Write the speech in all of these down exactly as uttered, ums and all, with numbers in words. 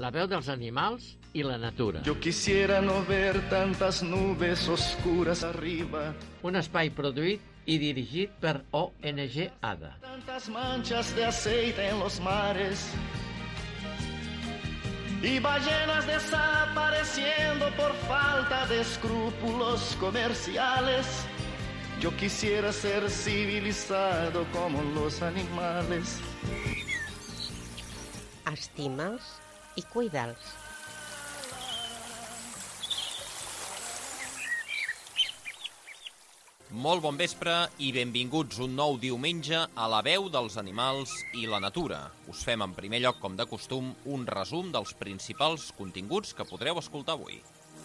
La veu dels animals i la natura. Yo quisiera no ver tantas nubes oscuras arriba. Un espai produït i dirigit per O N G ADA. Tantas manchas de aceite en los mares. Y ballenas desapareciendo por falta de escrúpulos comerciales. Yo quisiera ser civilizado como los animales. Estima'ls i cuida'ls. Molt bon vespre i benvinguts un nou diumenge a La veu dels animals i la natura. Us fem en primer lloc, com de costum, un resum dels principals continguts que podreu escoltar avui.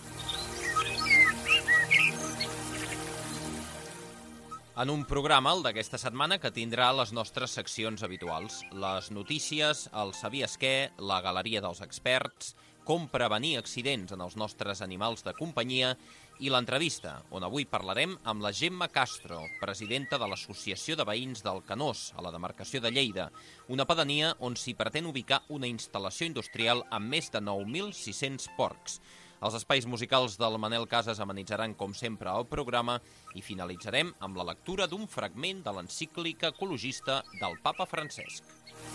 En un programa, el d'aquesta setmana, que tindrà les nostres seccions habituals. Les notícies, el sabies què, la galeria dels experts, com prevenir accidents en els nostres animals de companyia i l'entrevista, on avui parlarem amb la Gemma Castro, presidenta de l'Associació de Veïns del Canós, a la demarcació de Lleida, una pedania on s'hi pretén ubicar una instal·lació industrial amb més de nou mil sis-cents porcs. Els espais musicals del Manel Casas amenitzaran, com sempre, el programa i finalitzarem amb la lectura d'un fragment de l'encíclica ecologista del papa Francesc.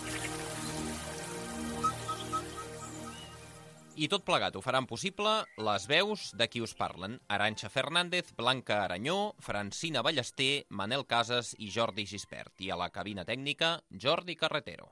I tot plegat ho faran possible les veus de qui us parlen: Arantxa Fernández, Blanca Aranyó, Francina Ballester, Manel Casas i Jordi Gispert. I a la cabina tècnica, Jordi Carretero.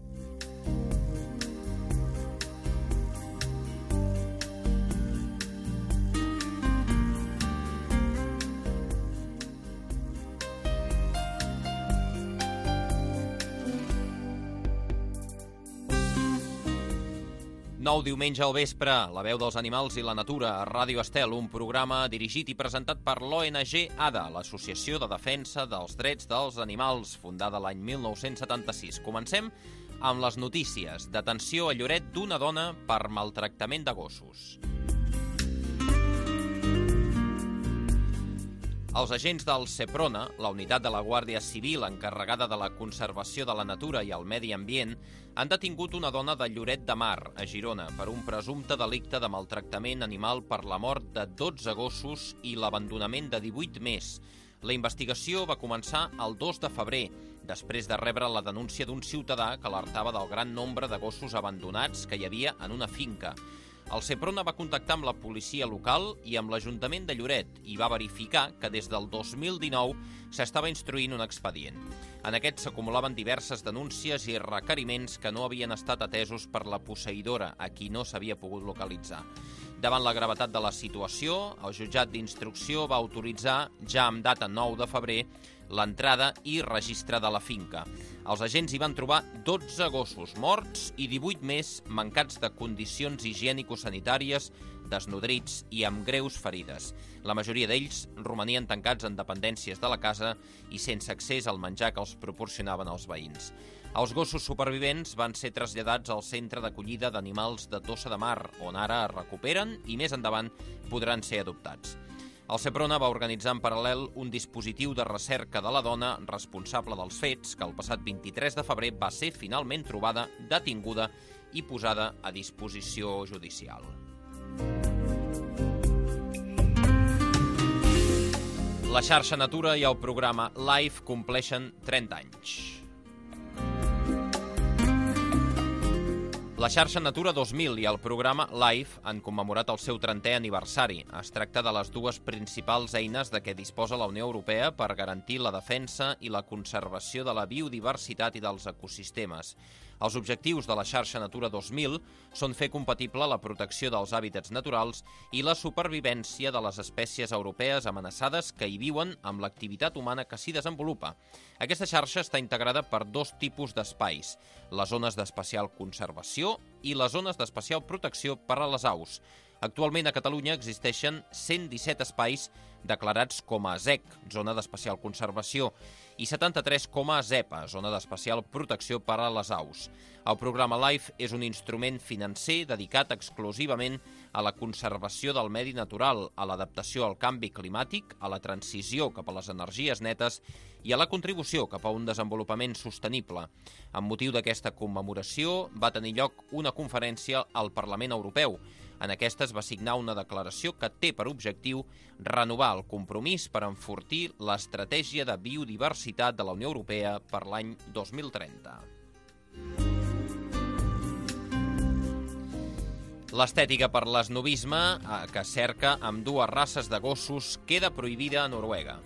Nou diumenge al vespre, La veu dels animals i la natura a Ràdio Estel, un programa dirigit i presentat per l'O N G ADA, l'Associació de Defensa dels Drets dels Animals, fundada l'any mil nou-cents setanta-sis. Comencem amb les notícies. Detenció a Lloret d'una dona per maltractament de gossos. Els agents del Seprona, la unitat de la Guàrdia Civil encarregada de la conservació de la natura i el medi ambient, han detingut una dona de Lloret de Mar, a Girona, per un presumpte delicte de maltractament animal per la mort de dotze gossos i l'abandonament de divuit més. La investigació va començar el dos de febrer, després de rebre la denúncia d'un ciutadà que alertava del gran nombre de gossos abandonats que hi havia en una finca. El Seprona va contactar amb la policia local i amb l'Ajuntament de Lloret i va verificar que des del dos mil dinou s'estava instruint un expedient. En aquest s'acumulaven diverses denúncies i requeriments que no havien estat atesos per la posseïdora, a qui no s'havia pogut localitzar. Davant la gravetat de la situació, el jutjat d'instrucció va autoritzar, ja amb data nou de febrer, l'entrada i registre de la finca. Els agents hi van trobar dotze gossos morts i divuit més mancats de condicions higiènico-sanitàries, desnodrits i amb greus ferides. La majoria d'ells romanien tancats en dependències de la casa i sense accés al menjar que els proporcionaven els veïns. Els gossos supervivents van ser traslladats al centre d'acollida d'animals de Tossa de Mar, on ara es recuperen i més endavant podran ser adoptats. El Seprona va organitzar en paral·lel un dispositiu de recerca de la dona responsable dels fets, que el passat vint-i-tres de febrer va ser finalment trobada, detinguda i posada a disposició judicial. La xarxa Natura i el programa Life compleixen trenta anys. La xarxa Natura dos mil i el programa Life han commemorat el seu trentè aniversari. Es tracta de les dues principals eines de què disposa la Unió Europea per garantir la defensa i la conservació de la biodiversitat i dels ecosistemes. Els objectius de la xarxa Natura dos mil són fer compatible la protecció dels hàbitats naturals i la supervivència de les espècies europees amenaçades que hi viuen amb l'activitat humana que s'hi desenvolupa. Aquesta xarxa està integrada per dos tipus d'espais, les zones d'especial conservació i les zones d'especial protecció per a les aus. Actualment a Catalunya existeixen cent disset espais declarats com a Z E C, Zona d'Especial Conservació, i setanta-tres com a ZEPA, Zona d'Especial Protecció per a les Aus. El programa LIFE és un instrument financer dedicat exclusivament a la conservació del medi natural, a l'adaptació al canvi climàtic, a la transició cap a les energies netes i a la contribució cap a un desenvolupament sostenible. Amb motiu d'aquesta commemoració va tenir lloc una conferència al Parlament Europeu. En aquesta es va signar una declaració que té per objectiu renovar el compromís per enfortir l'estratègia de biodiversitat de la Unió Europea per l'any dos mil trenta. L'estètica per l'esnovisme, que cerca amb dues races de gossos, queda prohibida a Noruega.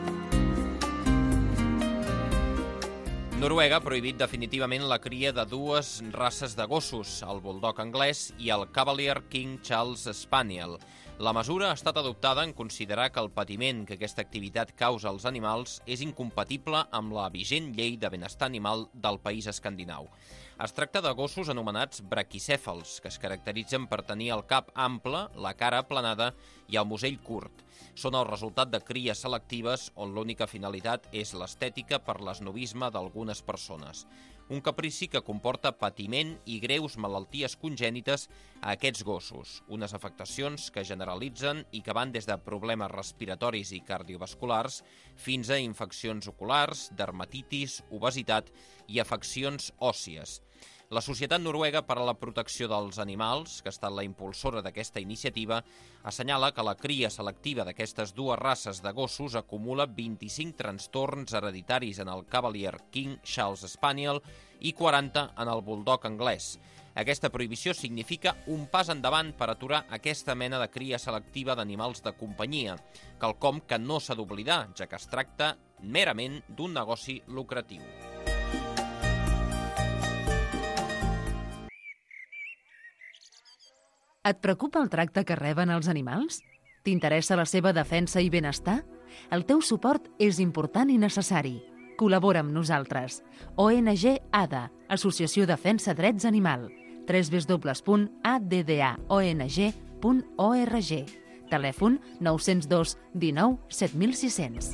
Noruega ha prohibit definitivament la cria de dues races de gossos, el Bulldog anglès i el Cavalier King Charles Spaniel. La mesura ha estat adoptada en considerar que el patiment que aquesta activitat causa als animals és incompatible amb la vigent llei de benestar animal del país escandinau. Es tracta de gossos anomenats braquicèfals, que es caracteritzen per tenir el cap ample, la cara aplanada i el musell curt. Són el resultat de cries selectives on l'única finalitat és l'estètica per l'esnovisme d'algunes persones. Un caprici que comporta patiment i greus malalties congènites a aquests gossos, unes afectacions que generalitzen i que van des de problemes respiratoris i cardiovasculars fins a infeccions oculars, dermatitis, obesitat i afeccions òssies. La Societat Noruega per a la Protecció dels Animals, que ha estat la impulsora d'aquesta iniciativa, assenyala que la cria selectiva d'aquestes dues races de gossos acumula vint-i-cinc trastorns hereditaris en el Cavalier King Charles Spaniel i quaranta en el Bulldog anglès. Aquesta prohibició significa un pas endavant per aturar aquesta mena de cria selectiva d'animals de companyia, quelcom que no s'ha d'oblidar, ja que es tracta merament d'un negoci lucratiu. Et preocupa el tracte que reben els animals? T'interessa la seva defensa i benestar? El teu suport és important i necessari. Col·labora amb nosaltres. O N G A D A, Associació Defensa Drets Animal. w w w punt a d d a o n g punt org. Telèfon nou zero dos dinou set mil sis cents.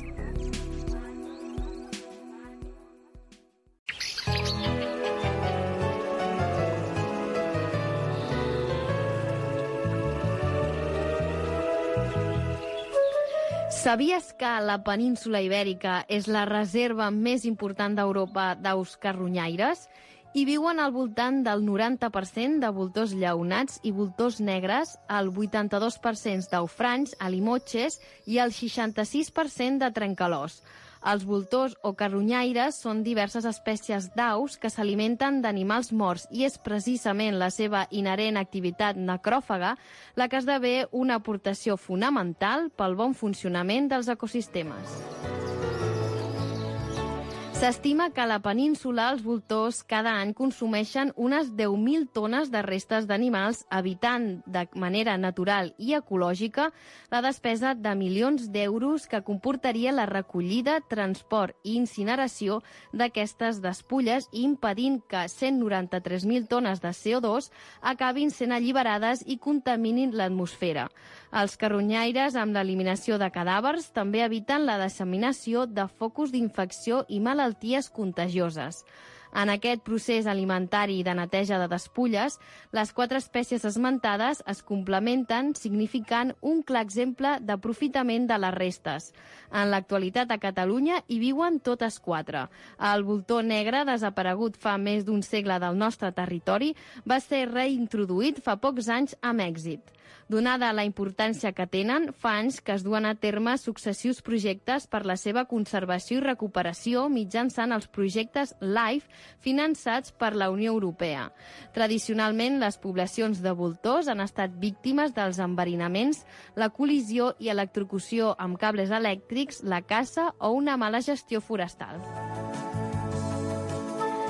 Sabies que la península Ibèrica és la reserva més important d'Europa d'aus carronyaires? Hi viuen al voltant del noranta per cent de voltors llaunats i voltors negres, el vuitanta-dos per cent d'aufranys, alimotxes i el seixanta-sis per cent de trencalòs. Els voltors o carronyaires són diverses espècies d'aus que s'alimenten d'animals morts i és precisament la seva inherent activitat necròfaga la que esdevé una aportació fonamental pel bon funcionament dels ecosistemes. S'estima que a la península els voltors cada any consumeixen unes deu mil tones de restes d'animals, evitant de manera natural i ecològica la despesa de milions d'euros que comportaria la recollida, transport i incineració d'aquestes despulles i impedint que cent noranta-tres mil tones de C O dos acabin sent alliberades i contaminin l'atmosfera. Els carronyaires, amb l'eliminació de cadàvers, també eviten la disseminació de focus d'infecció i malalties contagioses. En aquest procés alimentari de neteja de despulles, les quatre espècies esmentades es complementen, significant un clar exemple d'aprofitament de les restes. En l'actualitat a Catalunya hi viuen totes quatre. El voltor negre, desaparegut fa més d'un segle del nostre territori, va ser reintroduït fa pocs anys amb èxit. Donada la importància que tenen, fa anys que es duen a terme successius projectes per la seva conservació i recuperació mitjançant els projectes LIFE finançats per la Unió Europea. Tradicionalment, les poblacions de voltors han estat víctimes dels enverinaments, la col·lisió i electrocució amb cables elèctrics, la caça o una mala gestió forestal.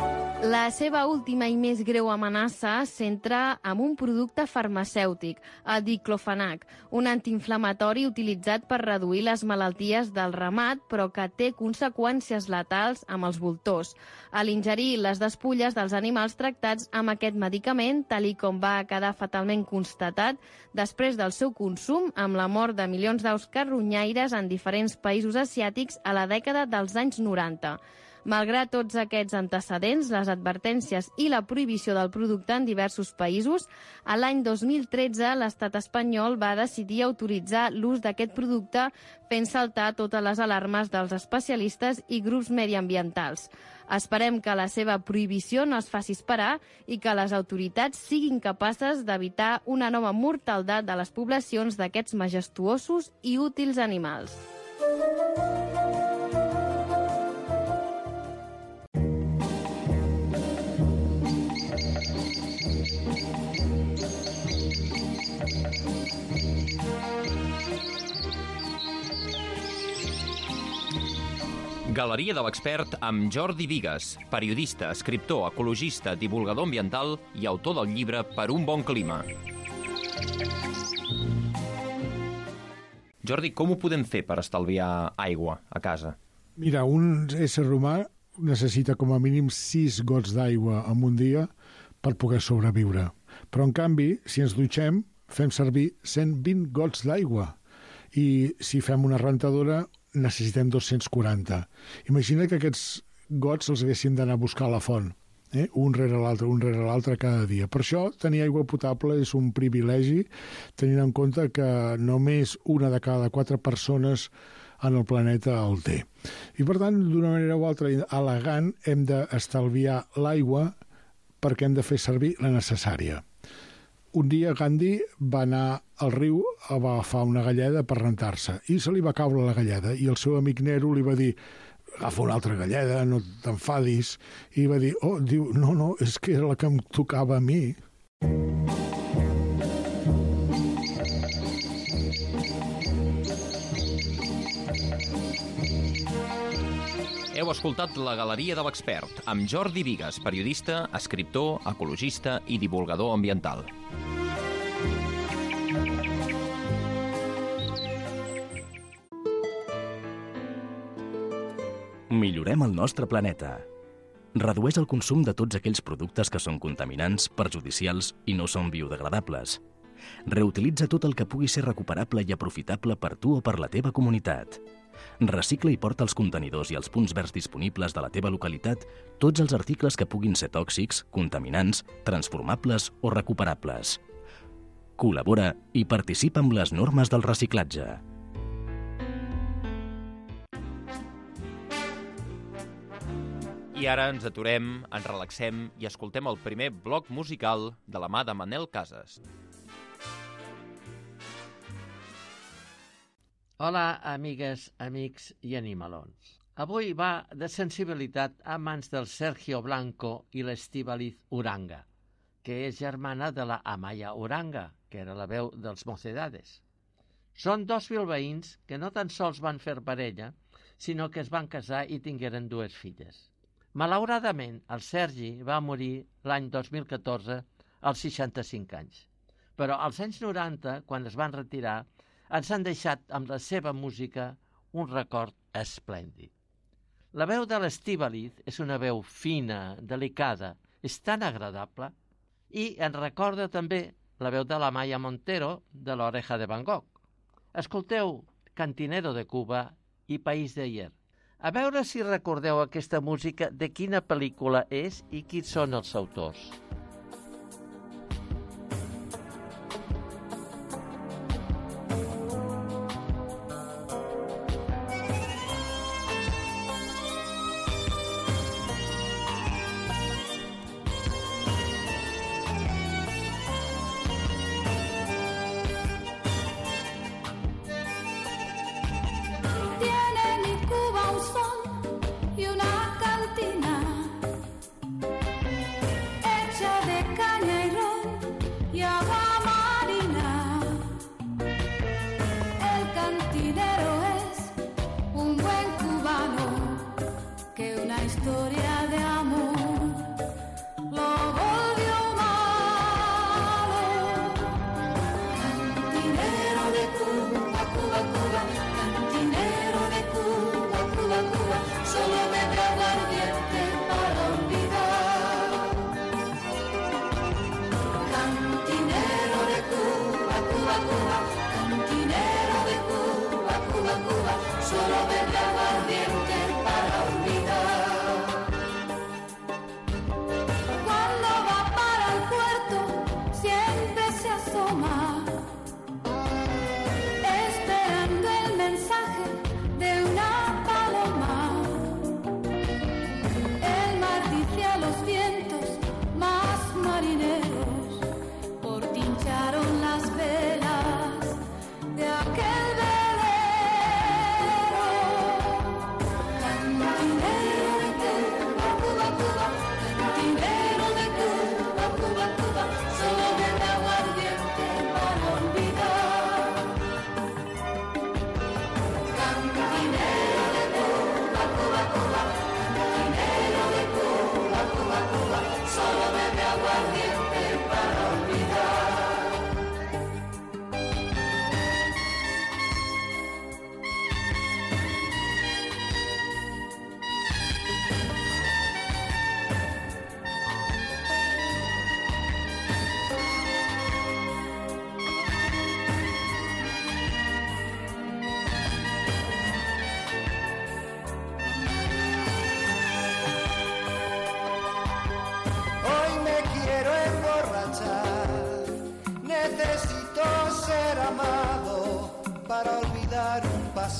La seva última i més greu amenaça centra en un producte farmacèutic, el diclofenac, un antiinflamatori utilitzat per reduir les malalties del ramat, però que té conseqüències letals amb els voltors. A l'ingerir les despulles dels animals tractats amb aquest medicament, tal i com va quedar fatalment constatat després del seu consum amb la mort de milions d'aus carronyaires en diferents països asiàtics a la dècada dels anys noranta. Malgrat tots aquests antecedents, les advertències i la prohibició del producte en diversos països, a l'any dos mil tretze l'estat espanyol va decidir autoritzar l'ús d'aquest producte fent saltar totes les alarmes dels especialistes i grups mediambientals. Esperem que la seva prohibició no es faci esperar i que les autoritats siguin capaces d'evitar una nova mortaldat de les poblacions d'aquests majestuosos i útils animals. Galeria de l'Expert amb Jordi Bigues, periodista, escriptor, ecologista, divulgador ambiental i autor del llibre Per un bon clima. Jordi, com ho podem fer per estalviar aigua a casa? Mira, un ésser humà necessita com a mínim sis gots d'aigua en un dia per poder sobreviure. Però, en canvi, si ens dutxem, fem servir cent vint gots d'aigua. I si fem una rentadora, necessitem dos-cents quaranta. Imagina que aquests gots els haguéssim d'anar a buscar a la font, eh? un rere l'altre, un rere l'altre cada dia. Per això, tenir aigua potable és un privilegi, tenint en compte que només una de cada quatre persones en el planeta el té. I, per tant, d'una manera o altra elegant, hem d'estalviar l'aigua perquè hem de fer servir la necessària. Un dia Gandhi va anar al riu a agafar una galleda per rentar-se i se li va caure la galleda i el seu amic Nehru li va dir agafa una altra galleda, no t'enfadis, i va dir, oh, diu, no, no, és que era la que em tocava a mi. Heu escoltat la Galeria de l'Expert amb Jordi Bigues, periodista, escriptor, ecologista i divulgador ambiental. Millorem el nostre planeta. Redueix el consum de tots aquells productes que són contaminants, perjudicials i no són biodegradables. Reutilitza tot el que pugui ser recuperable i aprofitable per tu o per la teva comunitat. Recicla i porta als contenidors i als punts verds disponibles de la teva localitat tots els articles que puguin ser tòxics, contaminants, transformables o recuperables. Col·labora i participa amb les normes del reciclatge. I ara ens aturem, ens relaxem i escoltem el primer bloc musical de la mà de Manel Casas. Hola, amigues, amics i animalons. Avui va de sensibilitat a mans del Sergio Blanco i l'Estíbaliz Uranga, que és germana de la Amaya Uranga, que era la veu dels Mocedades. Són dos bilbaïns que no tan sols van fer parella, sinó que es van casar i tingueren dues filles. Malauradament, el Sergi va morir l'any dos mil catorze als seixanta-cinc anys. Però als anys noranta, quan es van retirar, ens han deixat amb la seva música un record esplèndid. La veu de l'Estíbaliz és una veu fina, delicada, és tan agradable, i ens recorda també la veu de la Maya Montero de l'Oreja de Van Gogh. Escolteu Cantinero de Cuba i País de Ayer. A veure si recordeu aquesta música, de quina pel·lícula és i qui són els autors. Historia de amor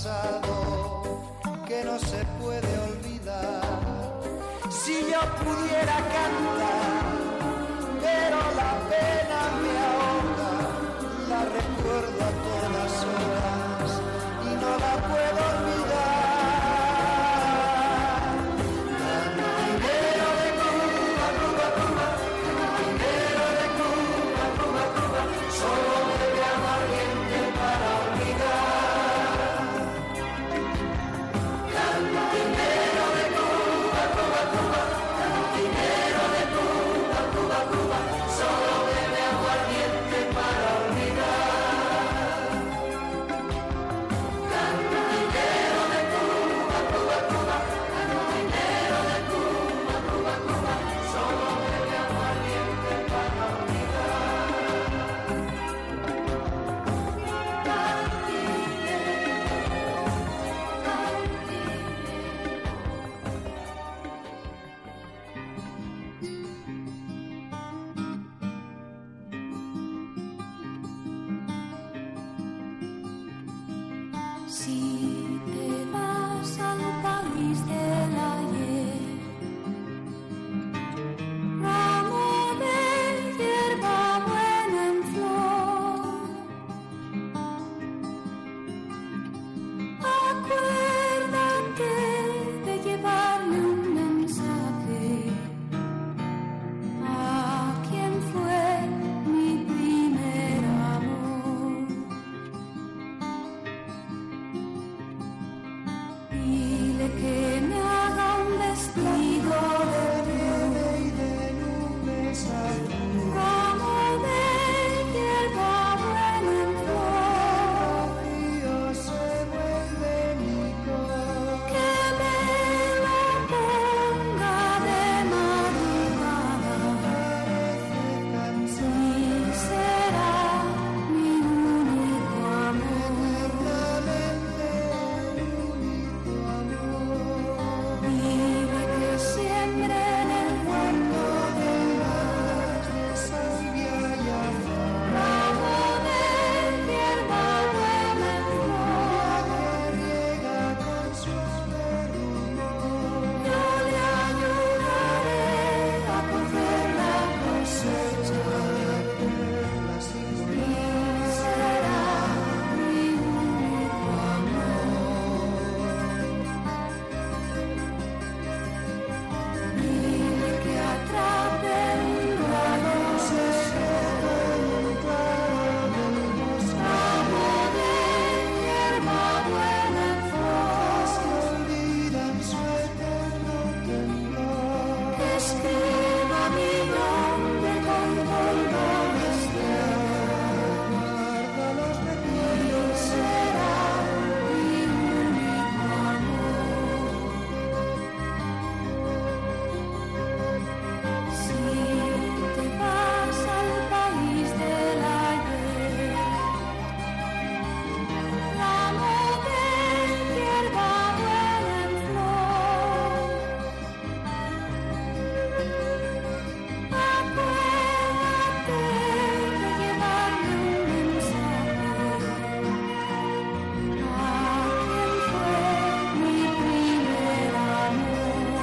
pasado que no se puede olvidar. Si yo pudiera cantar, pero la pena me ahoga, la recuerdo a todas horas y no la puedo olvidar. Cantinero de Cuba, Cuba, Cuba, cantinero de Cuba, Cuba, Cuba, solo bebe aguardiente para olvidar. Cantinero de Cuba, Cuba, Cuba, cantinero de Cuba, Cuba, Cuba, solo bebe aguardiente para olvidar. Cantinero de Cuba, Cuba, Cuba, cantinero de Cuba, Cuba, Cuba, solo bebe aguardiente para Si te vas al país del ayer, ramo de hierba buena en flor, acuérdate de llevarle un mensaje a quien fue mi primer amor. Dile que me haga un vestido de nieve y de nubes azul, ramo de hierba buena en flor, frío se vuelve mi cor, que me lo ponga de madrugada, parece cansado, y será mi único amor, eternamente único amor. Dile que siempre en el fondo de las de salvia y azar, ramo de hierba buena en flor, que riega con sus verrugas. Yo le ayudaré a coger la cosecha de perlas y será mi único amor. Dile que atrape un rayo secreto en un claro del bosque, ramo de hierba buena en flor, que olvida en su eterno temblor, que escriba mi nombre con polvo de estrella, guarda los recuerdos, será mi único amor. Si te vas al país del ayer, ramo de hierba buena en flor, acuérdate de llevarle un mensaje a quien fue mi primer amor.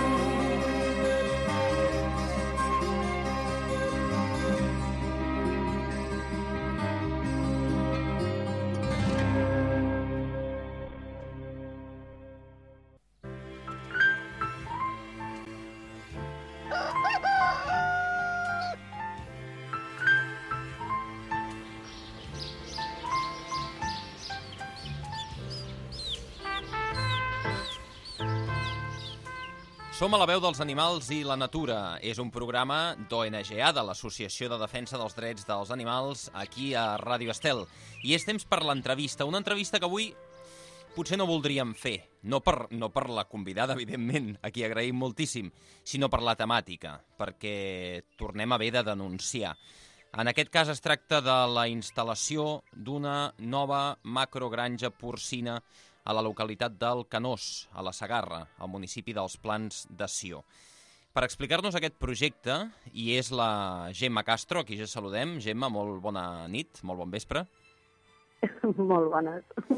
Som a la veu dels animals i la natura. És un programa d'O N G A, de l'Associació de Defensa dels Drets dels Animals, aquí a Ràdio Estel. I és temps per l'entrevista, una entrevista que avui potser no voldríem fer, no per, no per la convidada, evidentment, a qui agraïm moltíssim, sinó per la temàtica, perquè tornem a haver de denunciar. En aquest cas es tracta de la instal·lació d'una nova macrogranja porcina a la localitat del Canós, a la Segarra, al municipi dels Plans de Sió. Per explicar-nos aquest projecte hi és la Gemma Castro, a qui ja saludem. Gemma, molt bona nit, molt bon vespre. Molt bones.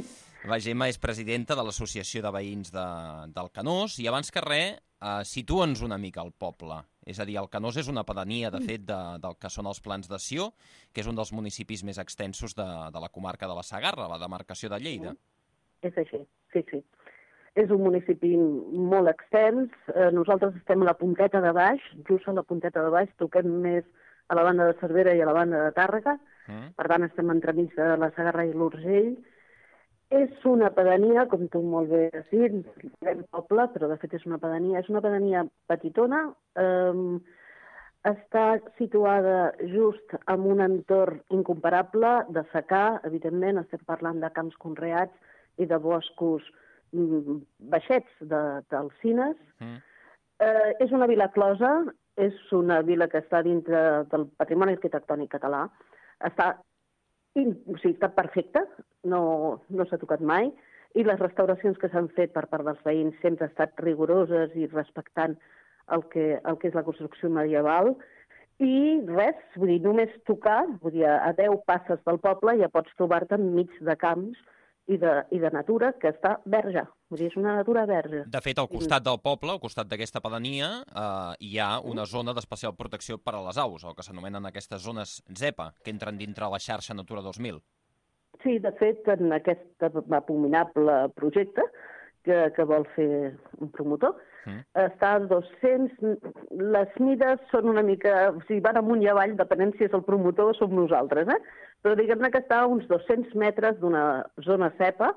La Gemma és presidenta de l'Associació de Veïns de, del Canós i abans que res, eh, situa'ns una mica al poble. És a dir, el Canós és una pedania, de fet, de, del que són els Plans de Sió, que és un dels municipis més extensos de, de la comarca de la Segarra, la demarcació de Lleida. És així, sí, sí. És un municipi molt extens. Eh, nosaltres estem a la punteta de baix, just a la punteta de baix, toquem més a la banda de Cervera i a la banda de Tàrrega. Mm. Per tant, estem entremig de la Segarra i l'Urgell. És una pedania, com tu molt bé has dit, un poble, però de fet és una pedania. És una pedania petitona, eh, està situada just en un entorn incomparable de secà, evidentment, estem parlant de camps conreats i de boscos mm, baixets d'alzines. Mm. Eh, és una vila closa, és una vila que està dintre del patrimoni arquitectònic català, està o sigui, està perfecta, no, no s'ha tocat mai, i les restauracions que s'han fet per part dels veïns sempre han estat rigoroses i respectant el que, el que és la construcció medieval. I res, vull dir, només tocar, vull dir, a deu passes del poble ja pots trobar-te enmig de camps i de, i de natura que està verge. Vull dir, és una natura verge. De fet, al costat del poble, al costat d'aquesta pedania, eh, hi ha una zona d'especial protecció per a les aus, el que s'anomenen aquestes zones ZEPA, que entren dintre la xarxa Natura dos mil. Sí, de fet, en aquest abominable projecte que, que vol fer un promotor, mm. està a dos-cents... Les mides són una mica... O sigui, van amunt i avall, depenent si és el promotor o som nosaltres, eh? Però diguem-ne que està a uns dos-cents metres d'una zona ZEPA.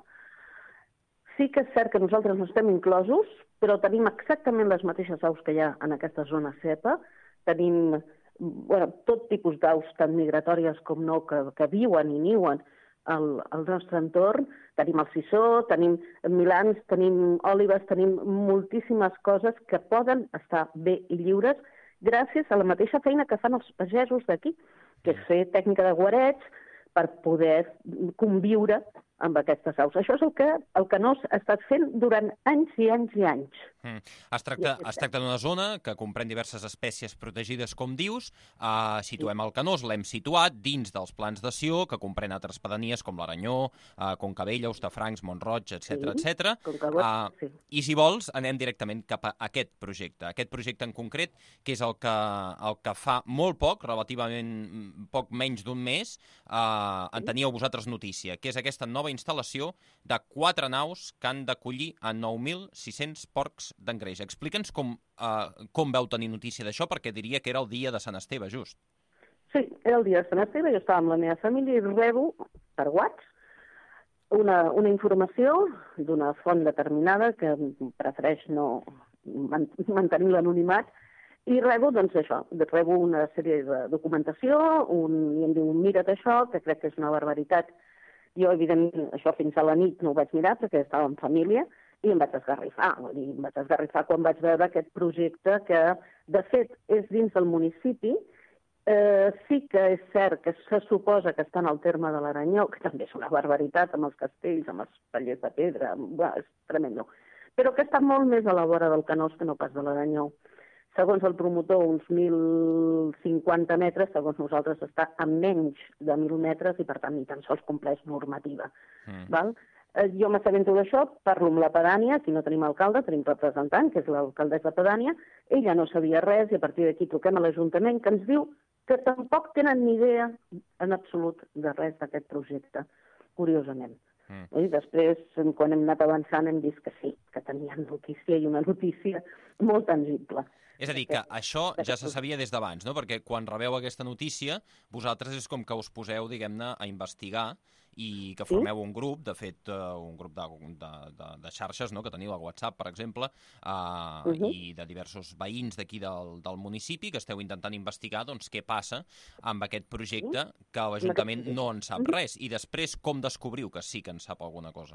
Sí que és cert que nosaltres no estem inclosos, però tenim exactament les mateixes aus que hi ha en aquesta zona ZEPA. Tenim bueno, tot tipus d'aus, tant migratòries com no, que, que viuen i niuen al, al nostre entorn. Tenim el sisó, tenim milans, tenim òlibes, tenim moltíssimes coses que poden estar bé i lliures gràcies a la mateixa feina que fan els pagesos d'aquí, que és fer tècnica de guarets per poder conviure amb aquestes aus. Això és el que el Canós ha estat fent durant anys i anys i anys. Mm. Es tracta, es tracta d'una zona que comprèn diverses espècies protegides, com dius. Uh, situem el Canós, l'hem situat dins dels Plans de Sió, que comprèn altres pedanies com l'Aranyó, uh, Concabella, Hostafrancs, Mont-roig, etcètera, sí, etcètera. Uh, sí. I si vols, anem directament cap a aquest projecte. Aquest projecte en concret, que és el que, el que fa molt poc, relativament poc menys d'un mes, uh, en teníeu vosaltres notícia, que és aquesta nova instal·lació de quatre naus que han d'acollir a nou mil sis-cents porcs d'engreix. Explica'ns com, uh, com veu tenir notícia d'això, perquè diria que era el dia de Sant Esteve, just. Sí, era el dia de Sant Esteve, jo estava amb la meva família i rebo per WhatsApp una, una informació d'una font determinada que prefereix no mantenir l'anonimat, i rebo, doncs, això, rebo una sèrie de documentació, un, i em diu, mira't això, que crec que és una barbaritat. Jo, evidentment, això fins a la nit no ho vaig mirar perquè estava en família i em vaig esgarrifar. Em vaig esgarrifar quan vaig veure aquest projecte que, de fet, és dins del municipi. Eh, sí que és cert que se suposa que està en el terme de l'Aranyó, que també és una barbaritat amb els castells, amb els pallers de pedra, bé, és tremendo. Però que està molt més a la vora del Canós que no pas de l'Aranyó. Segons el promotor, uns mil cinquanta metres, segons nosaltres està a menys de mil metres i, per tant, ni tan sols compleix normativa. Mm. Val? Eh, jo m'assabento d'això, parlo amb la pedània, aquí no tenim alcalde, tenim representant, que és l'alcaldessa pedània, ella no sabia res i a partir d'aquí truquem a l'Ajuntament, que ens diu que tampoc tenen ni idea en absolut de res d'aquest projecte, curiosament. Mm. I després, quan hem anat avançant, hem vist que sí, que tenien notícia i una notícia molt tangible. És a dir, que això ja se sabia des d'abans, no? Perquè quan rebeu aquesta notícia, vosaltres és com que us poseu, diguem-ne, a investigar i que formeu un grup, de fet, un grup de, de, de, de xarxes, no?, que teniu a WhatsApp, per exemple, uh, uh -huh. i de diversos veïns d'aquí del, del municipi, que esteu intentant investigar, doncs, què passa amb aquest projecte que l'Ajuntament no en sap res. I després, com descobriu que sí que en sap alguna cosa?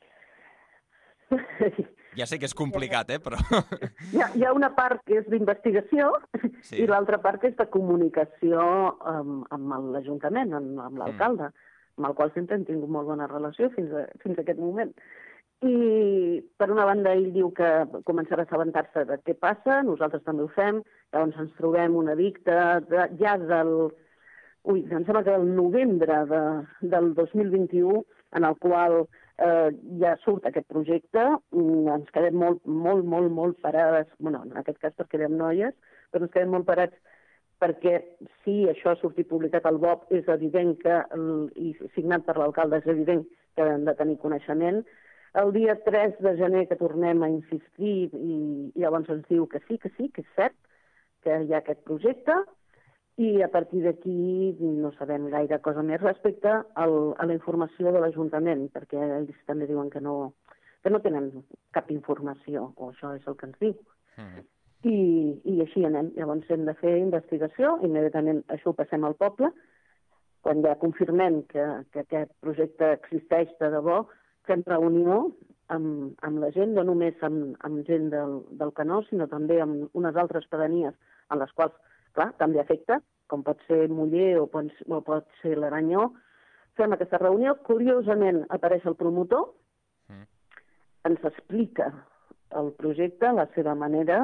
Ja sé que és complicat, eh, però... Hi ha, hi ha una part que és d'investigació sí. i l'altra part que és de comunicació amb, amb l'Ajuntament, amb, amb l'alcalde, mm. amb el qual sempre hem tingut molt bona relació fins a, fins a aquest moment. I, per una banda, ell diu que començarà a assabentar-se de què passa, nosaltres també ho fem, llavors ens trobem un edicte de, ja del... Ui, em sembla que del novembre de, del dos mil vint-i-u, en el qual eh, ja surt aquest projecte, mm, ens quedem molt, molt, molt, molt parades, bueno, en aquest cas perquè érem noies, però ens quedem molt parats perquè si això ha sortit publicat al B O P, és evident que, el, i signat per l'alcalde, és evident que hem de tenir coneixement. El dia tres de gener que tornem a insistir i, i llavors ens diu que sí, que sí, que és cert, que hi ha aquest projecte, i a partir d'aquí no sabem gaire cosa més respecte al, a la informació de l'Ajuntament, perquè ells també diuen que no, que no tenen cap informació, o això és el que ens diu. Mm. I, I així anem. Llavors hem de fer investigació, immediatament això ho passem al poble, quan ja confirmem que, que aquest projecte existeix de debò, fem reunió amb, amb la gent, no només amb, amb gent del, del Canó, sinó també amb unes altres pedanies en les quals, clar, també afecta, com pot ser Muller o pot, o pot ser l'Aranyó. Fem aquesta reunió, curiosament apareix el promotor, mm. ens explica el projecte, la seva manera,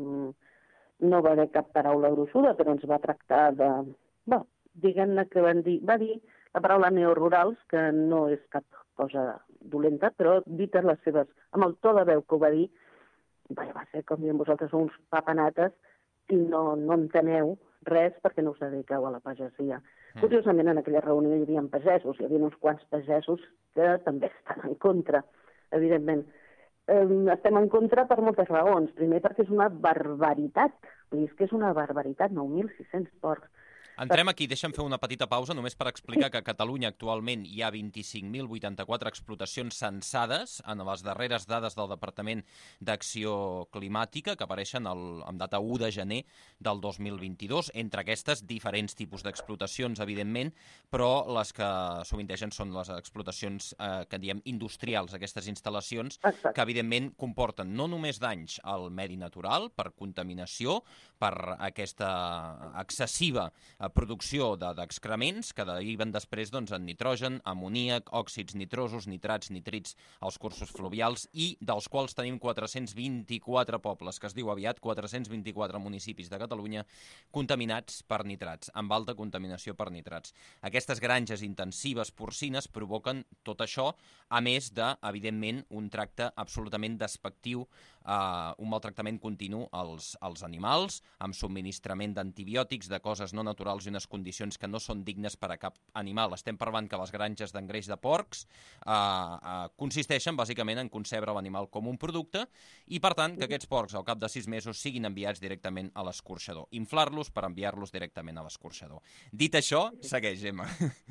no va haver cap paraula gruixuda, però ens va tractar de... Bé, diguem-ne que van dir, va dir la paraula neorurals, que no és cap cosa dolenta, però dites les seves, amb el to de veu que ho va dir, va, va ser com dient vosaltres sou uns papanates i no, no enteneu res perquè no us dediqueu a la pagesia. Mm. Curiosament, en aquella reunió hi havia pagesos, hi havia uns quants pagesos que també estan en contra, evidentment. Eh, estem en contra per moltes raons. Primer, perquè és una barbaritat. Vull dir, és que és una barbaritat, nou mil sis-cents porcs. Entrem aquí, deixa'm fer una petita pausa, només per explicar que a Catalunya actualment hi ha vint-i-cinc mil vuitanta-quatre explotacions censades en les darreres dades del Departament d'Acció Climàtica, que apareixen el, amb data u de gener del dos mil vint-i-dos. Entre aquestes, diferents tipus d'explotacions, evidentment, però les que sovintegen són les explotacions eh, que diem industrials, aquestes instal·lacions, Exacte. Que evidentment comporten no només danys al medi natural per contaminació, per aquesta excessiva producció d'excrements que deriven després doncs, en nitrogen, amoníac, òxids nitrosos, nitrats, nitrits als cursos fluvials i dels quals tenim quatre-cents vint-i-quatre pobles, que es diu aviat quatre-cents vint-i-quatre municipis de Catalunya contaminats per nitrats, amb alta contaminació per nitrats. Aquestes granges intensives porcines provoquen tot això, a més de, evidentment, un tracte absolutament despectiu, eh, un maltractament continu als, als animals, amb subministrament d'antibiòtics, de coses no naturals i unes condicions que no són dignes per a cap animal. Estem parlant que les granges d'engreix de porcs eh, eh, consisteixen bàsicament en concebre l'animal com un producte i, per tant, que aquests porcs al cap de sis mesos siguin enviats directament a l'escorxador. Inflar-los per enviar-los directament a l'escorxador. Dit això, segueix, Gemma.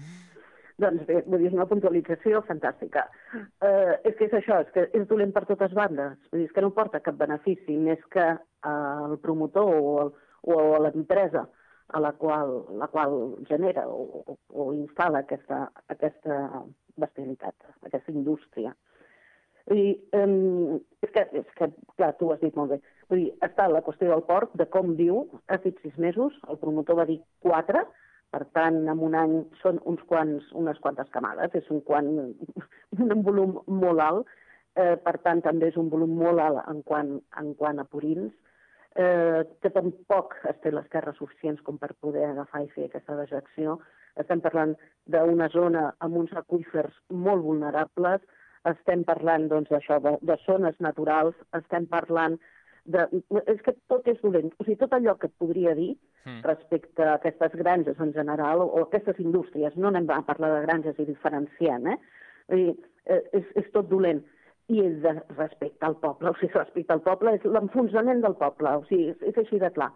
Doncs bé, vull dir, és una puntualització fantàstica. Uh, és que és això, és que és dolent per totes bandes. Vull dir, és que no porta cap benefici més que uh, el promotor o, el, o l'empresa a la qual, la qual genera o, o, o instal·la aquesta, aquesta bestialitat, aquesta indústria. Vull dir, um, és, que, és que, clar, tu ho has dit molt bé. Vull dir, està la qüestió del porc, de com viu, ha dit sis mesos, el promotor va dir quatre, per tant, en un any són uns quants, unes quantes camades, és un, quant, un volum molt alt, eh, per tant, també és un volum molt alt en quant, en quant a purins, eh, que tampoc es té les terres suficients com per poder agafar i fer aquesta dejecció. Estem parlant d'una zona amb uns aqüífers molt vulnerables, estem parlant doncs, d'això, de, de zones naturals, estem parlant de... És que tot és dolent. O sigui, tot allò que et podria dir mm. respecte a aquestes granges en general o, o aquestes indústries, no anem a parlar de granges i diferenciem, eh? Vull dir, és, és tot dolent. I és de respecte al poble, o sigui, respecte al poble és l'enfonsament del poble, o sigui, és, és així de clar.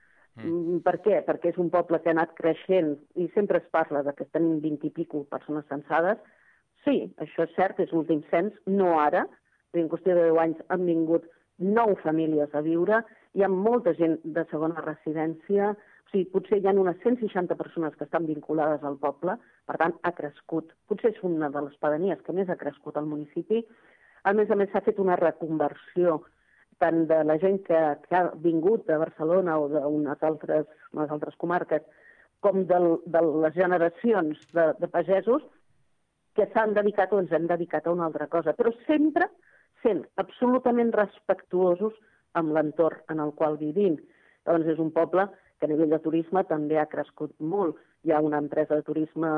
Mm. Per què? Perquè és un poble que ha anat creixent i sempre es parla de que tenim vint i pico persones censades. Sí, això és cert, és l'últim cens, no ara. En qüestió de deu anys han vingut nou famílies a viure, hi ha molta gent de segona residència, o sigui, potser hi ha unes cent seixanta persones que estan vinculades al poble, per tant, ha crescut. Potser és una de les pedanies que més ha crescut al municipi. A més a més, s'ha fet una reconversió tant de la gent que, que ha vingut de Barcelona o d'unes altres, unes altres comarques, com de, de les generacions de, de pagesos que s'han dedicat o ens hem dedicat a una altra cosa, però sempre sent absolutament respectuosos amb l'entorn en el qual vivim. Llavors és un poble que a nivell de turisme també ha crescut molt. Hi ha una empresa de turisme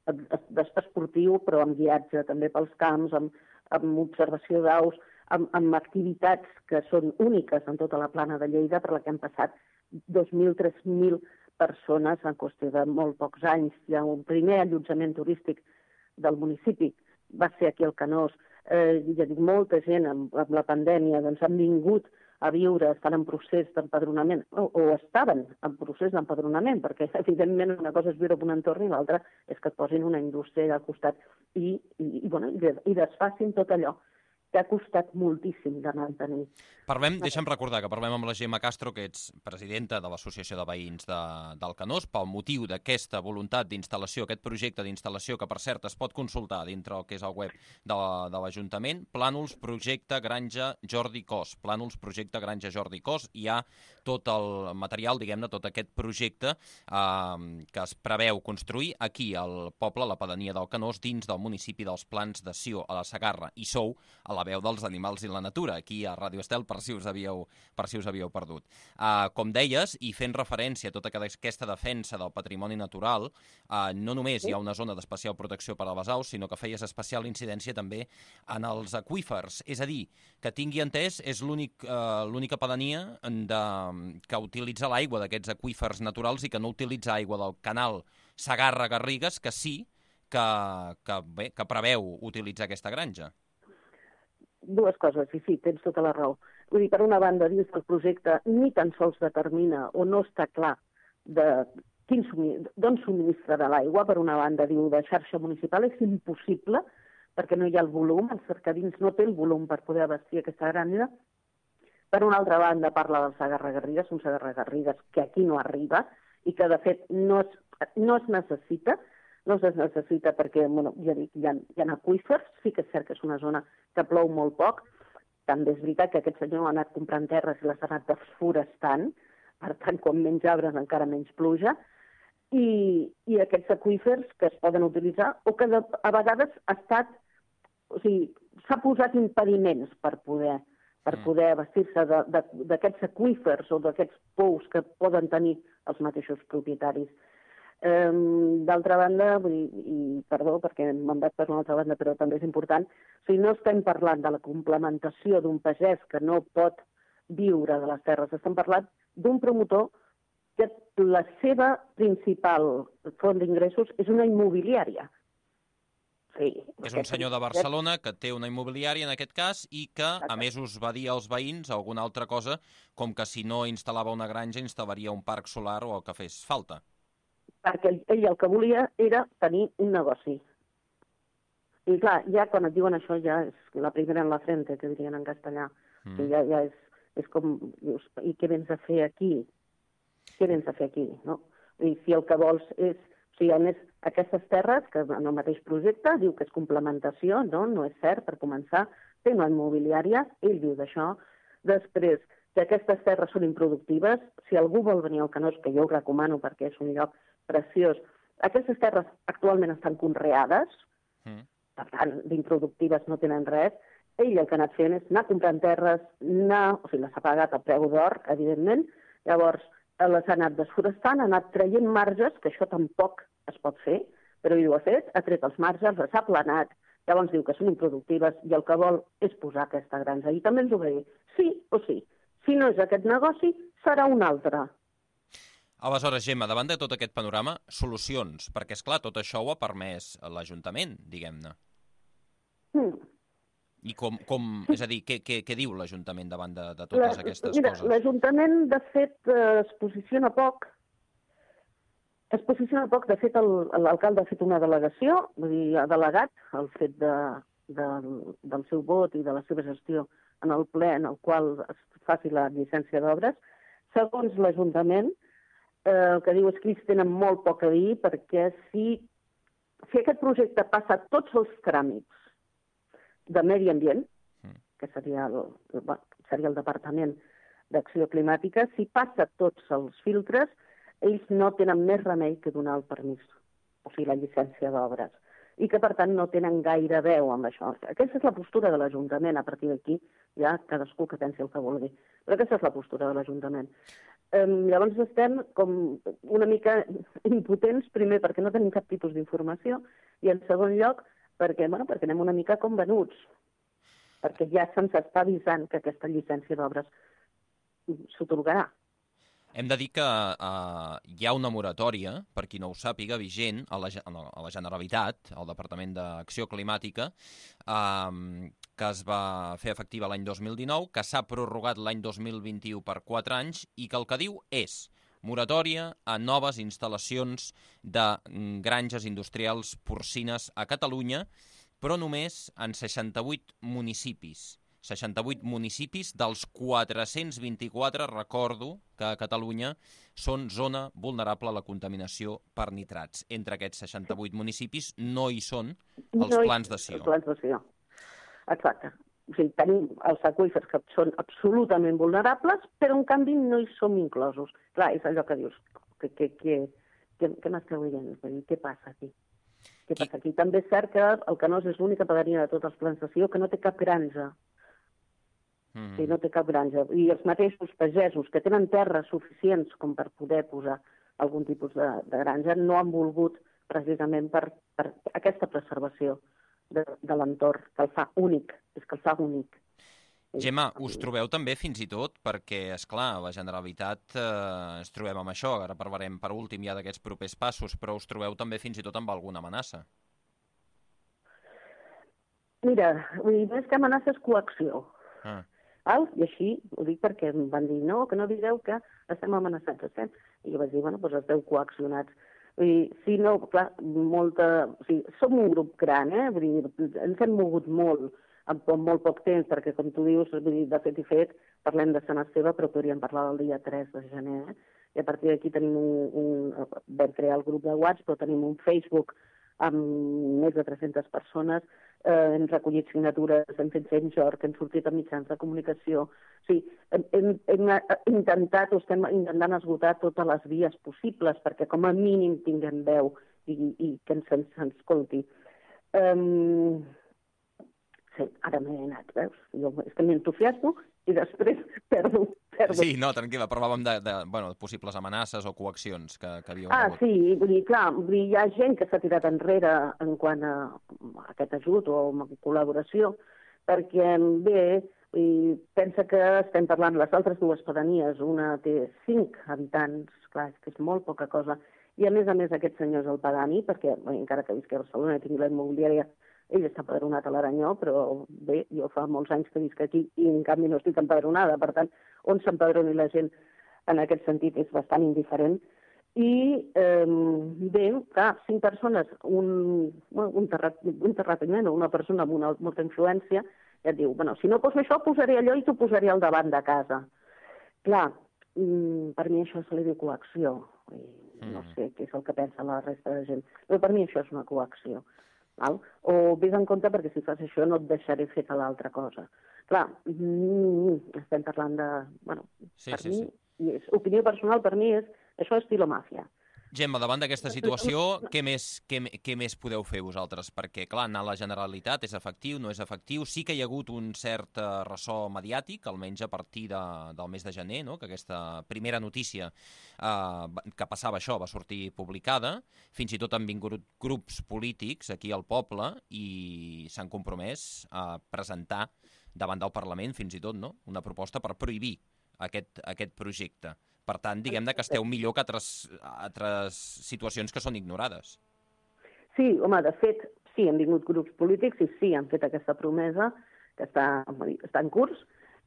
esportiu, però amb guiatge també pels camps, amb, amb observació d'aus, amb, amb activitats que són úniques en tota la plana de Lleida, per la que han passat dos mil, tres mil persones en qüestió de molt pocs anys. Hi ha un primer allotjament turístic del municipi, va ser aquí al Canós. Eh, ja dic, molta gent amb, amb la pandèmia doncs, han vingut a viure, estan en procés d'empadronament, o, o estaven en procés d'empadronament, perquè evidentment una cosa és viure en un entorn i l'altra és que et posin una indústria al costat i, i, i, bueno, i, i desfacin tot allò que ha costat moltíssim de mantenir. Parlem, deixa'm recordar que parlem amb la Gemma Castro, que ets presidenta de l'Associació de Veïns de, del Canós, pel motiu d'aquesta voluntat d'instal·lació, aquest projecte d'instal·lació, que per cert es pot consultar dintre el que és el web de, de l'Ajuntament, Plànols Projecte Granja Jordi Cos. Plànols Projecte Granja Jordi Cos. Hi ha tot el material, diguem-ne, tot aquest projecte eh, que es preveu construir aquí, al poble, a la pedania del Canós, dins del municipi dels Plans de Sió, a la Segarra. I sou a la veu dels animals i la natura, aquí a Ràdio Estel, per si us havíeu, per si us havíeu perdut. Uh, com deies, i fent referència a tota aquesta defensa del patrimoni natural, uh, no només hi ha una zona d'especial protecció per a les aus, sinó que feies especial incidència també en els aqüífers. És a dir, que tingui entès, és l'única uh, pedania de, que utilitza l'aigua d'aquests aqüífers naturals i que no utilitza aigua del canal Segarra-Garrigues, que sí que, que, bé, que preveu utilitzar aquesta granja. Dues coses, i sí, tens tota la raó. Vull dir, per una banda, dins del projecte ni tan sols determina o no està clar de d'on subministrarà l'aigua. Per una banda, diu, de xarxa municipal és impossible, perquè no hi ha el volum, els cercadins no té el volum per poder abastir aquesta granja. Per una altra banda, parla del Segarra-Garrigues, un Segarra-Garrigues que aquí no arriba i que, de fet, no es, no es necessita, no es necessita perquè, bueno, ja dic, hi ha, hi ha aqüífers, sí que és cert que és una zona que plou molt poc. També és veritat que aquest senyor ha anat comprant terres i les ha anat desforestant, per tant, quan menys arbres encara menys pluja, i, i aquests aqüífers que es poden utilitzar o que de, a vegades ha estat, o sigui, s'ha posat impediments per poder, per poder abastir-se d'aquests aqüífers o d'aquests pous que poden tenir els mateixos propietaris. D'altra banda, vull dir, i perdó perquè me'n vaig per una altra banda, però també és important, o sigui, no estem parlant de la complementació d'un pagès que no pot viure de les terres, estem parlant d'un promotor que la seva principal font d'ingressos és una immobiliària. Sí, és un senyor de Barcelona que té una immobiliària en aquest cas i que, a més, us va dir als veïns alguna altra cosa, com que si no instal·lava una granja instal·laria un parc solar o el que fes falta. Perquè ell el que volia era tenir un negoci. I clar, ja quan et diuen això ja és la primera en la frente, que dirien en castellà. Mm. I ja, ja és, és com, dius, i què vens a fer aquí? Què vens a fer aquí, no? I si el que vols és, o sigui, a més, aquestes terres, que en el mateix projecte diu que és complementació, no, no és cert, per començar, té una immobiliària, ell diu d'això. Després, que aquestes terres són improductives, si algú vol venir al Canós, que jo ho recomano perquè és un lloc preciós. Aquestes terres actualment estan conreades, mm. per tant, d'improductives no tenen res. Ell el que ha anat fent és anar comprant terres, anar, o sigui, les ha pagat a preu d'or, evidentment, llavors les ha anat desforestant, ha anat traient marges, que això tampoc es pot fer, però ell ho ha fet, ha tret els marges, les ha planat, llavors diu que són improductives i el que vol és posar aquesta granja. I també ens ho va dir, sí o sí, si no és aquest negoci, serà un altre. Aleshores, Gemma, davant de tot aquest panorama, solucions, perquè, és clar, tot això ho ha permès l'Ajuntament, diguem-ne. Mm. I com, com, és a dir, què, què, què diu l'Ajuntament davant de, de totes la, aquestes mira, coses? L'Ajuntament, de fet, es posiciona poc. Es posiciona poc. De fet, l'alcalde ha fet una delegació, vull dir, ha delegat el fet de, de, del seu vot i de la seva gestió en el ple en el qual es faci la llicència d'obres. Segons l'Ajuntament, el que diu és que ells tenen molt poc a dir perquè si, si aquest projecte passa tots els tràmits de medi ambient, que seria el, seria el Departament d'Acció Climàtica, si passa tots els filtres, ells no tenen més remei que donar el permís, o sigui, la llicència d'obres, i que, per tant, no tenen gaire veu amb això. Aquesta és la postura de l'Ajuntament. A partir d'aquí, ja cadascú que pensi el que vulgui. Però aquesta és la postura de l'Ajuntament. Um, llavors estem com una mica impotents, primer perquè no tenim cap tipus d'informació, i en segon lloc perquè, bueno, perquè anem una mica com venuts, perquè ja se'ns està avisant que aquesta llicència d'obres s'atorgarà. Hem de dir que uh, hi ha una moratòria, per qui no ho sàpiga, vigent a la, a la Generalitat, al Departament d'Acció Climàtica, uh, que es va fer efectiva l'any dos mil dinou, que s'ha prorrogat l'any dos mil vint-i-u per quatre anys i que el que diu és moratòria a noves instal·lacions de granges industrials porcines a Catalunya, però només en seixanta-vuit municipis. seixanta-vuit municipis dels quatre-cents vint-i-quatre, recordo, que a Catalunya són zona vulnerable a la contaminació per nitrats. Entre aquests seixanta-vuit municipis no hi són els no plans de Sió. Els plans de Sió. Exacte. O sigui, tenim els aqüífers que són absolutament vulnerables, però en canvi no hi som inclosos. Clar, és allò que dius, que, que, que, que, que m'esteu dient? Què passa aquí? Què passa aquí? També és cert que el Canós és l'única pedania de tots els plans de Sió que no té cap granja. Mm. Sí, no té cap granja. I els mateixos pagesos que tenen terres suficients com per poder posar algun tipus de, de granja no han volgut precisament per, per aquesta preservació de, de l'entorn, que el fa únic, és que el fa únic. Gemma, us trobeu també fins i tot, perquè, és clar, la Generalitat eh, ens trobem amb això, ara parlarem per últim ja d'aquests propers passos, però us trobeu també fins i tot amb alguna amenaça. Mira, més que amenaça és coacció. Ah. Val? I així ho dic perquè em van dir no, que no digueu que estem amenaçats. Estem. I jo vaig dir, bueno, doncs esteu coaccionats. Vull dir, si no, clar, molta... O sigui, som un grup gran, eh? Vull dir, ens hem mogut molt en molt poc temps, perquè, com tu dius, vull dir, de fet i fet, parlem de Sant Esteve, però podríem parlar del dia tres de gener, eh? I a partir d'aquí tenim un, un... vam crear el grup de WhatsApp, però tenim un Facebook amb més de tres-centes persones, eh, hem recollit signatures, hem fet Sant Jordi, hem sortit a mitjans de comunicació. O sigui, hem, hem intentat o estem intentant esgotar totes les vies possibles perquè com a mínim tinguem veu i, i que ens, ens, ens escolti. Um, sí, ara m'he anat, veus? Jo, és que m'entusiasmo i després perdo, perdo. Sí, no, tranquil·la, parlàvem de, de, bueno, de possibles amenaces o coaccions que, que havíeu Ah, hagut. sí, vull dir, clar, vull dir, hi ha gent que s'ha tirat enrere en quant a aquest ajut o a col·laboració, perquè, bé, vull dir, pensa que estem parlant les altres dues pedanies, una té cinc habitants, clar, és que és molt poca cosa, i a més a més aquest senyor és el pedani, perquè, bé, encara que visqui a Barcelona i tingui la immobiliària, ell està empadronat a l'Aranyó, però bé, jo fa molts anys que visc aquí i en canvi no estic empadronada, per tant, on s'empadroni la gent en aquest sentit és bastant indiferent. I eh, bé, clar, cinc persones, un, un, terrat, un terratinent o una persona amb una molta influència, ja et diu, bueno, si no poso això, posaré allò i t'ho posaré al davant de casa. Clar, per mi això se li diu coacció. No sé què és el que pensa la resta de gent, però per mi això és una coacció. Val? O vés en compte perquè si fas això no et deixaré fer l'altra cosa. Clar, mm, estem parlant de... Bueno, sí, per sí, mi, sí. I és, opinió personal per mi és... Això és estilo màfia. Gemma, davant d'aquesta situació, què més, què, què més podeu fer vosaltres? Perquè, clar, anar a la Generalitat és efectiu, no és efectiu. Sí que hi ha hagut un cert uh, ressò mediàtic, almenys a partir de, del mes de gener, no? Que aquesta primera notícia uh, que passava això va sortir publicada. Fins i tot han vingut grups polítics aquí al poble i s'han compromès a presentar davant del Parlament, fins i tot, no? Una proposta per prohibir aquest, aquest projecte. Per tant, diguem-ne que esteu millor que altres, altres situacions que són ignorades. Sí, home, de fet, sí, han vingut grups polítics i sí, han fet aquesta promesa que està, està en curs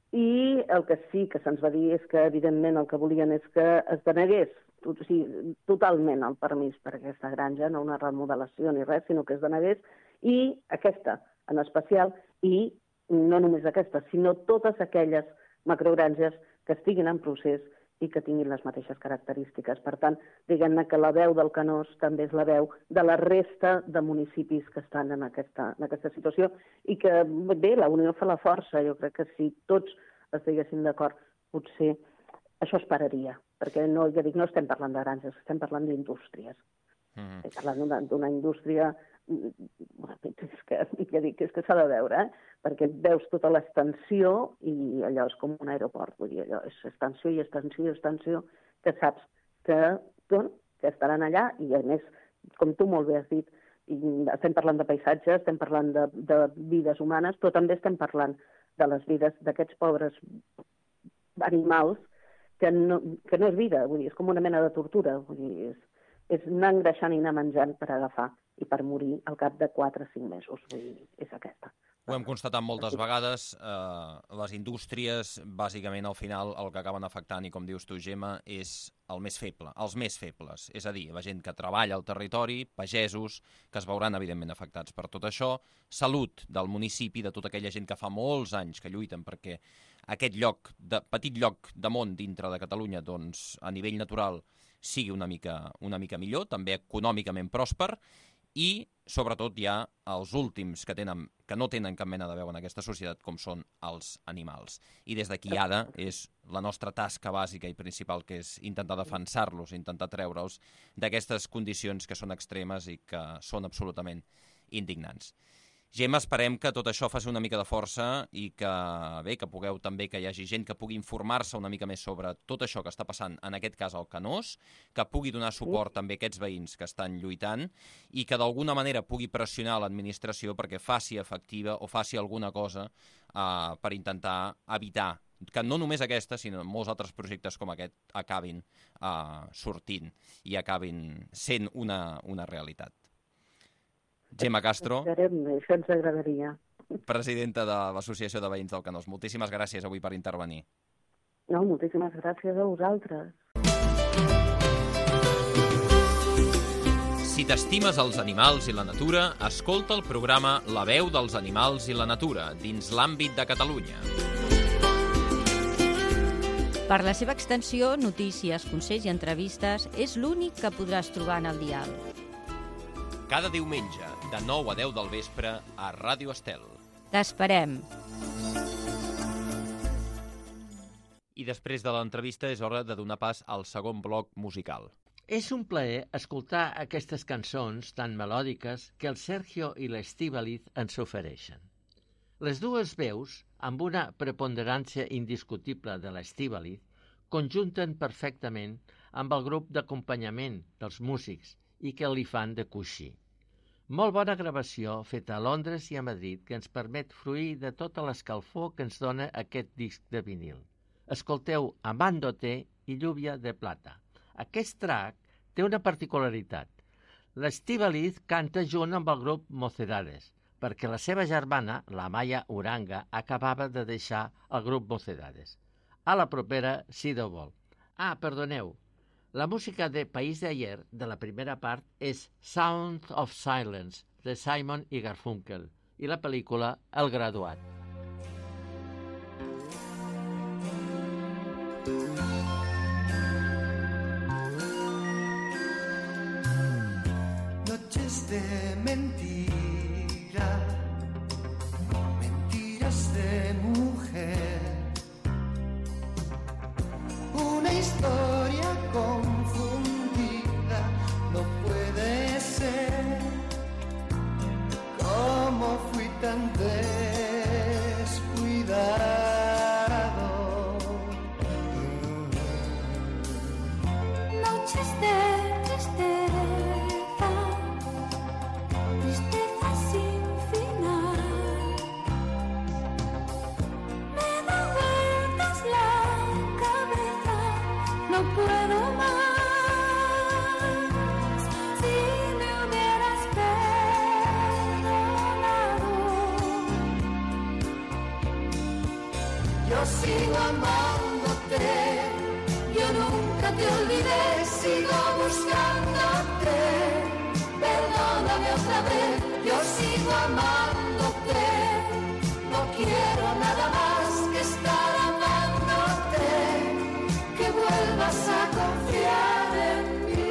i el que sí que se'ns va dir és que, evidentment, el que volien és que es denegués o sigui, totalment el permís per aquesta granja, no una remodelació ni res, sinó que es denegués i aquesta, en especial, i no només aquesta, sinó totes aquelles macrogranges que estiguin en procés i que tinguin les mateixes característiques. Per tant, diguem-ne que la veu del Canós també és la veu de la resta de municipis que estan en aquesta, en aquesta situació i que, bé, la unió fa la força. Jo crec que si tots estiguessin d'acord, potser això es pararia, perquè no, ja dic, no estem parlant de granges, estem parlant d'indústries. Mm. Estem parlant d'una indústria és que, ja dic, és que s'ha de veure, eh? Perquè veus tota l'extensió i allò és com un aeroport, vull dir, allò és extensió i extensió i extensió, que saps que, doncs, que estaran allà i, a més, com tu molt bé has dit, i estem parlant de paisatges, estem parlant de, de vides humanes, però també estem parlant de les vides d'aquests pobres animals que no, que no és vida, vull dir, és com una mena de tortura, vull dir, és, és anar engreixant i anar menjant per agafar i per morir al cap de quatre o cinc mesos, vull dir, és aquesta. Ho hem constatat moltes vegades, eh, les indústries, bàsicament, al final, el que acaben afectant, i com dius tu, Gemma, és el més feble, els més febles. És a dir, la gent que treballa al territori, pagesos, que es veuran, evidentment, afectats per tot això, salut del municipi, de tota aquella gent que fa molts anys que lluiten perquè aquest lloc, de, petit lloc de món dintre de Catalunya, doncs, a nivell natural, sigui una mica, una mica millor, també econòmicament pròsper, i, sobretot, hi ha els últims que, tenen, que no tenen cap mena de veu en aquesta societat, com són els animals. I des d'aquí ara és la nostra tasca bàsica i principal, que és intentar defensar-los, intentar treure'ls d'aquestes condicions que són extremes i que són absolutament indignants. Gemma, esperem que tot això faci una mica de força i que, bé, que pugueu també, que hi hagi gent que pugui informar-se una mica més sobre tot això que està passant, en aquest cas al Canós, que pugui donar suport també a aquests veïns que estan lluitant i que d'alguna manera pugui pressionar l'administració perquè faci efectiva o faci alguna cosa eh, per intentar evitar que no només aquesta, sinó molts altres projectes com aquest acabin eh, sortint i acabin sent una, una realitat. Gemma Castro, això ens agradaria. Presidenta de l'Associació de Veïns del Canós. Moltíssimes gràcies avui per intervenir. No, moltíssimes gràcies a vosaltres. Si t'estimes els animals i la natura, escolta el programa La veu dels animals i la natura, dins l'àmbit de Catalunya. Per la seva extensió, notícies, consells i entrevistes, és l'únic que podràs trobar en el dial. Cada diumenge, de nou a deu del vespre, a Ràdio Estel. T'esperem. I després de l'entrevista és hora de donar pas al segon bloc musical. És un plaer escoltar aquestes cançons tan melòdiques que el Sergio i l'Estíbaliz ens ofereixen. Les dues veus, amb una preponderància indiscutible de l'Estíbaliz, conjunten perfectament amb el grup d'acompanyament dels músics i que li fan de coixí. Molt bona gravació feta a Londres i a Madrid que ens permet fruir de tota l'escalfor que ens dona aquest disc de vinil. Escolteu Amándote i Lluvia de Plata. Aquest track té una particularitat. L'Estíbaliz canta junt amb el grup Mocedades, perquè la seva germana, la Amaya Uranga, acabava de deixar el grup Mocedades. A la propera, si Déu vol. Ah, perdoneu, la música de País de Ayer, de la primera part, és Sound of Silence, de Simon i Garfunkel, i la pel·lícula El graduat. Noches de mentira, mentiras de mujer, una historia confundida, no puede ser. Cómo fui tan descuidado. Noches de tristeza, tristeza sin final. Me da vueltas la cabeza, no puedo más. Si me hubieras perdonado, Yo sigo amándote, yo nunca te olvidé, sigo buscándote. Perdóname otra vez, yo sigo amándote. No quiero nada más que estar amándote. Que vuelvas a confiar en mí.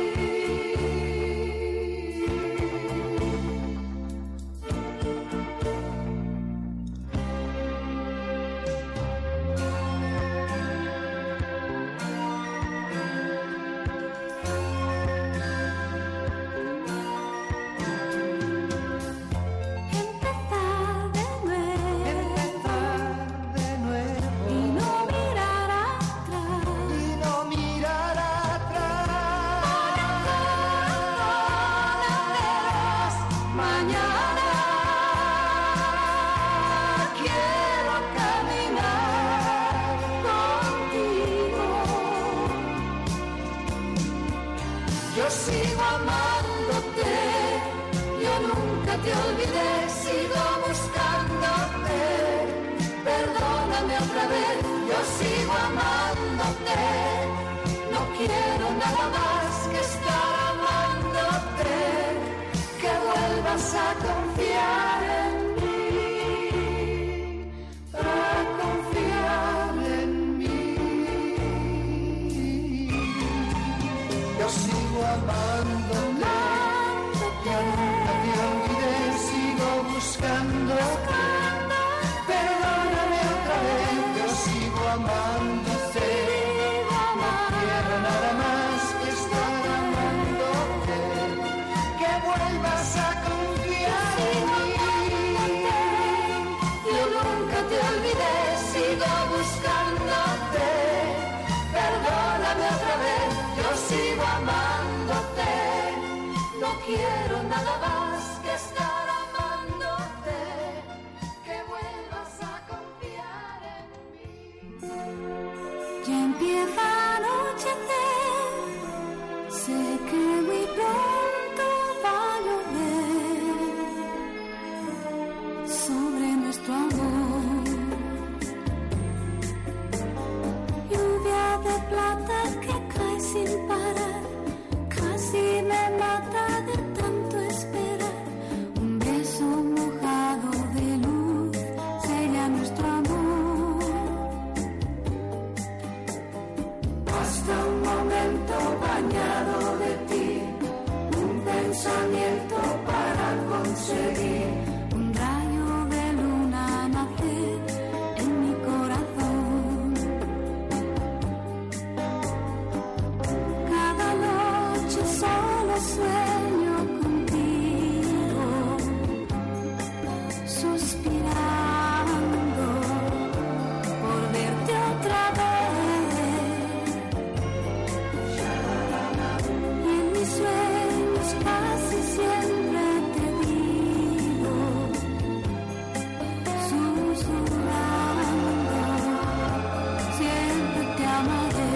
yo sigo amándote. Yo nunca te olvidé, sigo buscándote. Perdóname otra vez, yo sigo amándote. No quiero nada más que estar amándote. Que vuelvas a confiar en mí, a confiar en mí. Yo sigo amándote, yo nunca te olvidé, sigo buscándote. Perdóname otra vez, yo sigo amándote. No quiero nada más que estar amándote. Que vuelvas a confiar en mí. Yo nunca te olvidé, sigo buscándote. Perdóname otra vez, yo sigo amándote. No quiero nada más que estar amándote. Que vuelvas a confiar en mí. Ya empieza a anochecer, sé que muy pronto va a llover sobre nuestro amor. Lluvia de plata que cae sin parar, casi me mata de tanto esperar. Un beso mojado de luz sella nuestro amor. Basta un momento bañado de ti, un pensamiento para conseguir un rayo de luna nacer en mi corazón. Cada noche solo sueño contigo, suspirando por verte otra vez. Y en mis sueños casi siempre te digo, susurrando, siempre te amaré.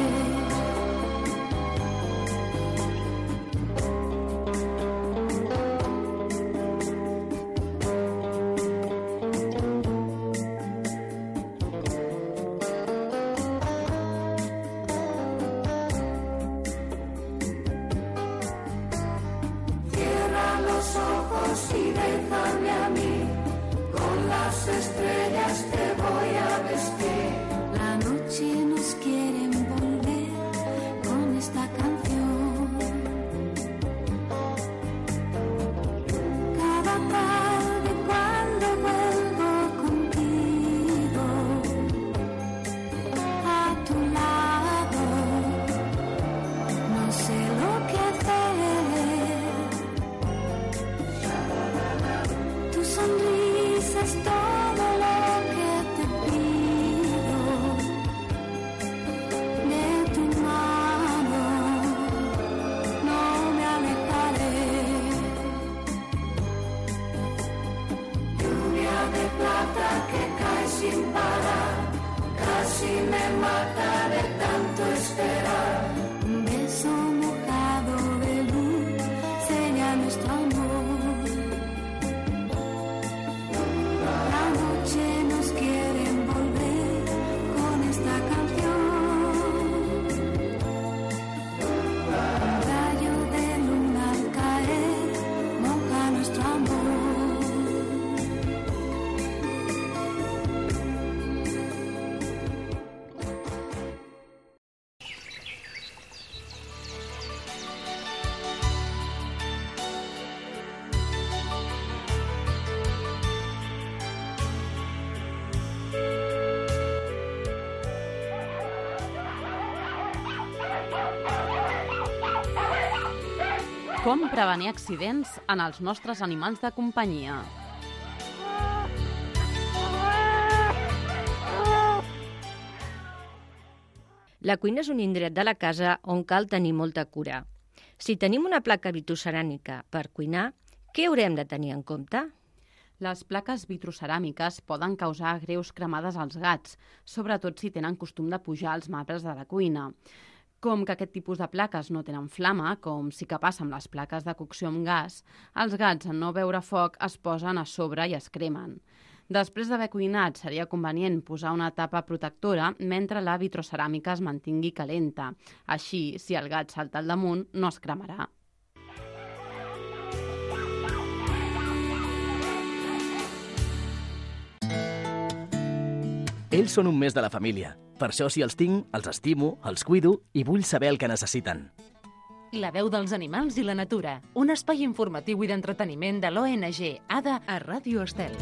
Cierra los ojos y déjame a mí, con las estrellas te voy a vestir. La noche nos quiere envolver con esta canción. Cada tarde cuando vuelvo contigo a tu lado, no sé lo que hacer. Tu sonrisa es todo lo que te pido. De tu mano no me alejaré. Lluvia de plata que cae sin parar, casi me mata de tanto esperar. Un beso mojado de luz sella nuestro amor. La noche nos quiere envolver con esta canción. Un rayo de luna al caer moja nuestro amor. Com prevenir accidents en els nostres animals de companyia. La cuina és un indret de la casa on cal tenir molta cura. Si tenim una placa vitroceràmica per cuinar, què haurem de tenir en compte? Les plaques vitroceràmiques poden causar greus cremades als gats, sobretot si tenen costum de pujar als marbres de la cuina. Com que aquest tipus de plaques no tenen flama, com sí que passa amb les plaques de cocció amb gas, els gats, en no veure foc, es posen a sobre i es cremen. Després d'haver cuinat, seria convenient posar una tapa protectora mentre la vitroceràmica es mantingui calenta. Així, si el gat salta al damunt, no es cremarà. Ells són un mes de la família. Per això, si els tinc, els estimo, els cuido i vull saber el que necessiten. La veu dels animals i la natura. Un espai informatiu i d'entreteniment de l'O N G A D A a Ràdio Estel.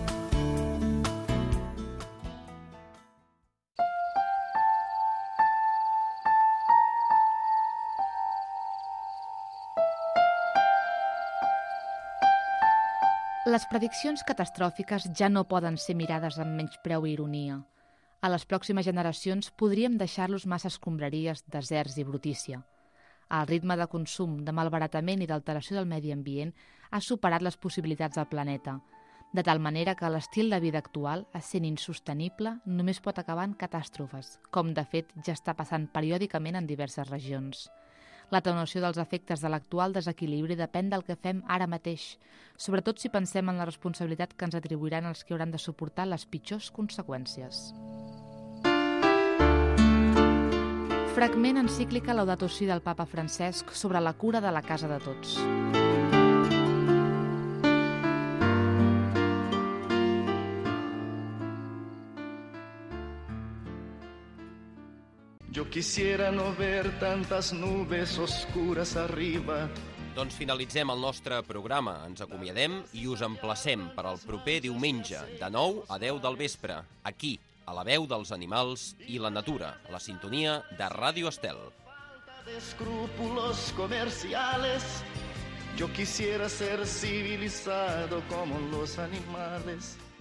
Les prediccions catastròfiques ja no poden ser mirades amb menyspreu i ironia. A les pròximes generacions podríem deixar-los massa escombraries, deserts i brutícia. El ritme de consum, de malbaratament i d'alteració del medi ambient ha superat les possibilitats del planeta, de tal manera que l'estil de vida actual, essent insostenible, només pot acabar en catàstrofes, com de fet ja està passant periòdicament en diverses regions. L'atenuació dels efectes de l'actual desequilibri depèn del que fem ara mateix, sobretot si pensem en la responsabilitat que ens atribuiran els que hauran de suportar les pitjors conseqüències. Fragment encíclica Laudato Si del papa Francesc sobre la cura de la casa de tots. Yo quisiera no ver tantas nubes oscuras arriba. Doncs finalitzem el nostre programa. Ens acomiadem i us emplacem per al proper diumenge, de nou a deu del vespre, aquí, a la veu dels animals i la natura, a la sintonia de Ràdio Estel. De escrúpulos comerciales, yo quisiera ser civilizado como los animales.